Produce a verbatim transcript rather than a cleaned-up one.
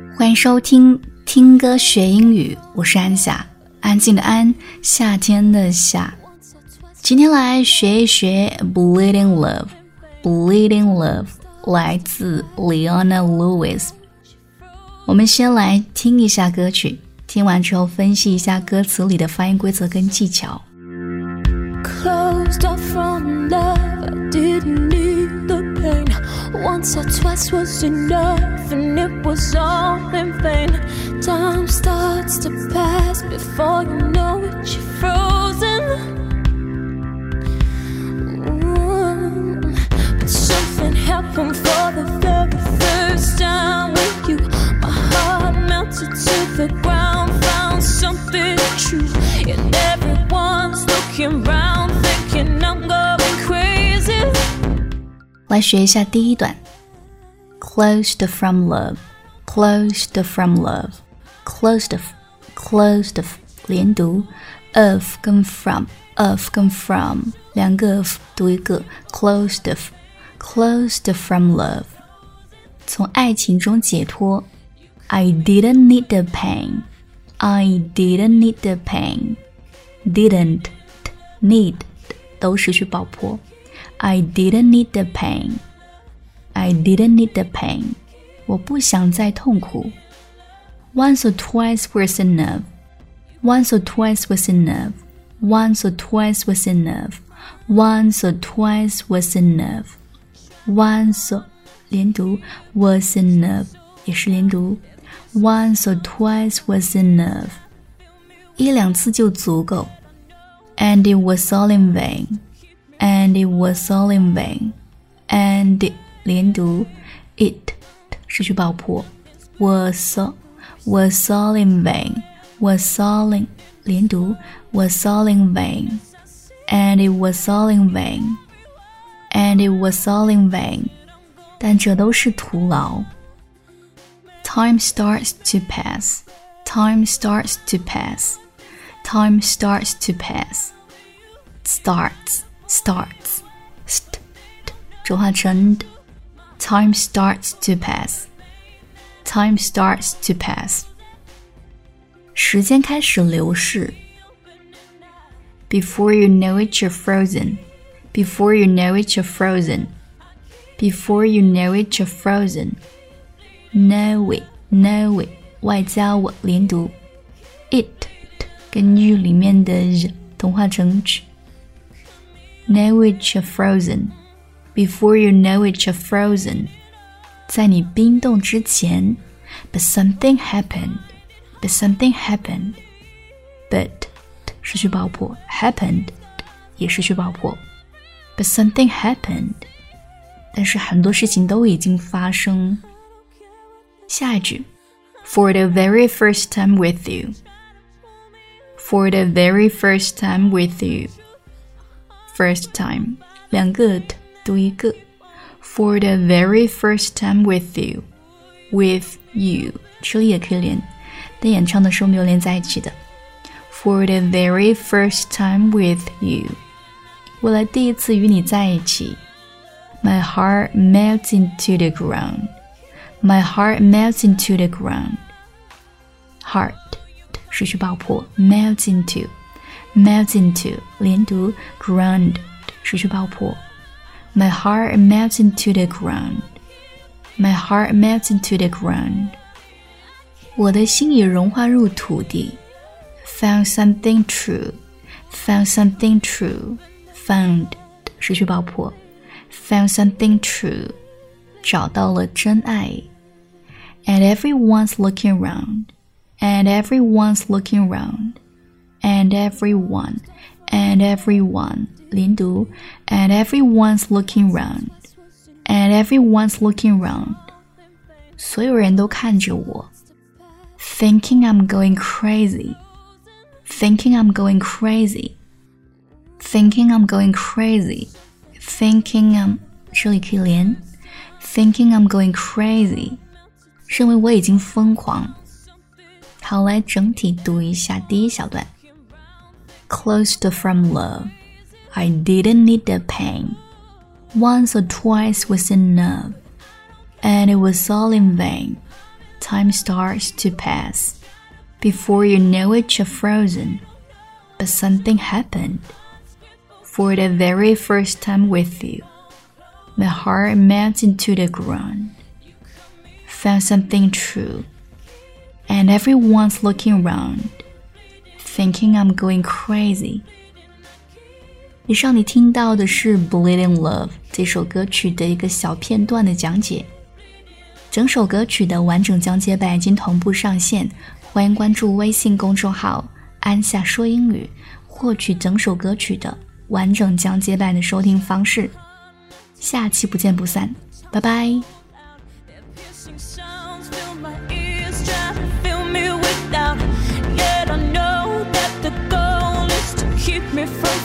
欢迎收听听歌学英语，我是安夏，安静的安，夏天的夏。今天来学一学 Bleeding Love Bleeding Love 来自 Leona Lewis。 我们先来听一下歌曲，听完之后分析一下歌词里的发音规则跟技巧。 Closed off from love, I didn't need the pain. Once or twice was enough, and it was all in vain. Time starts to pass, before you know it, you're frozen. Ooh. But something happened for the very first time with you. My heart melted to the ground, found something true. And everyone's looking round, thinking I'm going crazy. 来学一下第一段 Closed from love Closed from love Closed Closed 连读 Of 跟 from Of 跟 from 两个 of 读一个 Closed Closed from love 从爱情中解脱 I didn't need the pain I didn't need the pain Didn't Need 都失去爆破I didn't need the pain. I didn't need the pain. 我不想再痛苦。Once or twice was enough. Once or twice was enough. Once or twice was enough. Once or twice was enough. Once or 连读 was enough 也是连读。Once or twice was enough. 一两次就足够。And it was all in vain.And it was all in vain. And 连读 It 失去爆破 Was all, was all in vain. Was all in 连读 Was all in vain. And it was all in vain. And it was all in vain. 但这都是徒劳。Time starts to pass. Time starts to pass. Time starts to pass. Starts Starts st, t, 浊化成 Time starts to pass Time starts to pass 时间开始流逝 Before you know it, you're frozen Before you know it, you're frozen Before you know it, you're frozen Know it, know it 外加我连读 It, t, 跟日里面的日同化成 ch Know it, you're frozen. Before you know it, you're frozen. 在你冰冻之前 But something happened. But something happened. But 失去爆破 Happened 也失去爆破 But something happened. 但是很多事情都已经发生。下一句 For the very first time with you. For the very first time with you.First time 两个 t 读一个 For the very first time with you With you 这里也可以连但演唱的时候没有连在一起的 For the very first time with you 为了第一次与你在一起 My heart melts into the ground My heart melts into the ground Heart 失去爆破 Melts into Melt into 连读 ground 失去爆破 My heart melts into the ground My heart melts into the ground 我的心也融化入土地 Found something true Found something true Found 失去爆破 Found something true 找到了真爱 And everyone's looking around And everyone's looking around.And everyone, and everyone, 连读 And everyone's looking round And everyone's looking round 所有人都看着我 Thinking I'm going crazy Thinking I'm going crazy Thinking I'm going crazy Thinking I'm 这里可以连 Thinking I'm going crazy 认为我已经疯狂好，来整体读一下第一小段Closed from love. I didn't need the pain. Once or twice was enough, and it was all in vain. time starts to pass. Before you know it, you're frozen. But something happened. For the very first time with you, my heart melted to the ground. Found something true. And everyone's looking around, thinking I'm going crazy. 以上你听到的是 Bleeding Love 这首歌曲的一个小片段的讲解。整首歌曲的完整讲解版已经同步上线，欢迎关注微信公众号安夏说英语，获取整首歌曲的完整讲解版的收听方式。下期不见不散，拜拜。 Yet I know that the goal is to keep me from